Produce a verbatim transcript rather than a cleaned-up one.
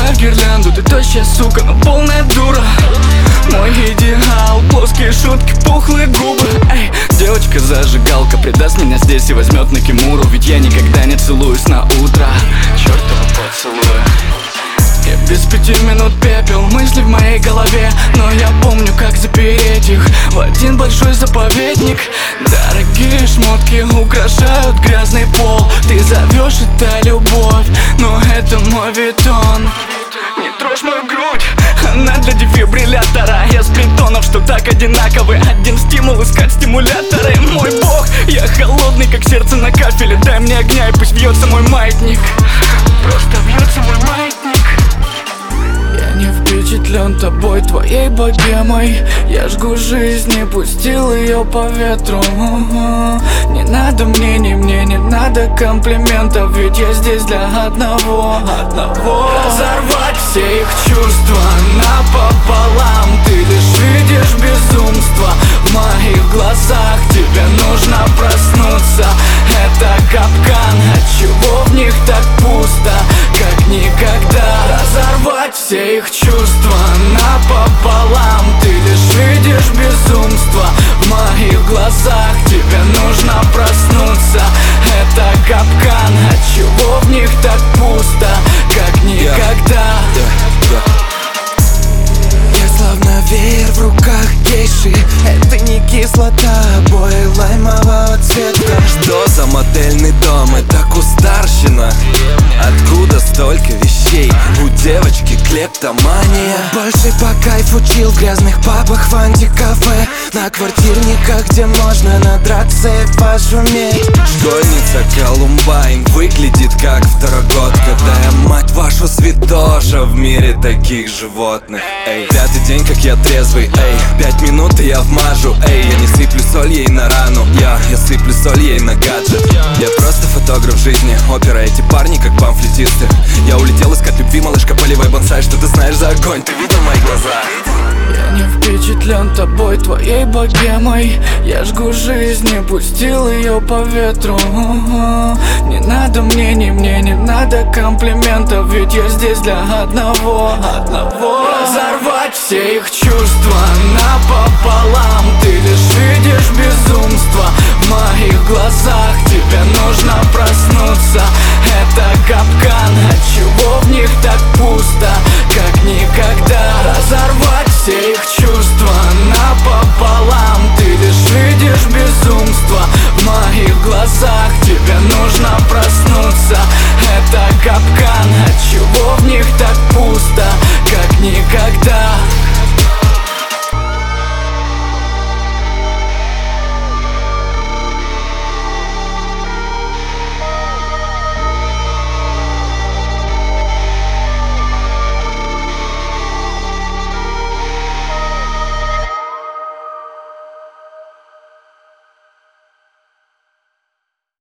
как гирлянду. Ты тощая сука, но полная дура. Мой идеал, плоские шутки, пухлые губы. Эй, девочка-зажигалка предаст меня здесь и возьмет на Кимуру. Ведь я никогда не целуюсь на утро. Чёртова поцелуя. Я без пяти минут пепел, мысли в моей голове. Но я помню, как запереть их в один большой заповедник. Дорогие шмотки украшают грязный пол. Ты зовешь это любовь, но это мой витон. Не трожь мою грудь, она для дефибриллятора. Я с притонов, что так одинаковы. Один стимул искать стимуляторы. Мой бог, я холодный, как сердце на кафеле. Дай мне огня и пусть вьется мой маятник. Просто вьется мой маятник. Я не впечатлен тобой, твоей богемой. Я жгу жизнь и пустил ее по ветру. Не надо мнений, мне не надо комплиментов. Ведь я здесь для одного, одного. Разорвать все их чувства напополам. Ты лишь видишь безумство в моих глазах. Тебе нужно проснуться, это капкан. Отчего в них так пусто, как никогда? Разорвать все их чувства напополам. Ты лишь видишь безумство в моих глазах. Тебе нужно проснуться, это капкан. Отчего в них так пусто, как никогда? Yeah, yeah, yeah. Я словно веер в руках гейши. Это не кислота, обои лаймового цвета. Что за модельный дом? Это кустарщина. Откуда столько вещей? У девочки клептомания. Больше по кайфу чил в грязных пабах в антикафе. На квартирниках, где можно надраться и пошуметь. Школьница Колумбайн выглядит как второгодка. Да я, мать вашу, святоша в мире таких животных. Эй, пятый день, как я трезвый, эй. Пять минут и я вмажу, эй. Я не сыплю соль ей на рану, я, я сыплю соль ей на гаджет. Я просто фотограф жизни, опера, эти парни как памфлетисты. Я улетел искать любви, малышка, поливай бонсай. Что ты знаешь за огонь, ты видел мои глаза? Я не впечатлен тобой, твоей богемой. Я жгу жизнь и пустил ее по ветру. Не надо мнений, мне не надо комплиментов. Ведь я здесь для одного, одного. Разорвать все их чувства напополам. Ты лишь видишь безумство в моих глазах. Тебе нужно проснуться, это капкан. Отчего в них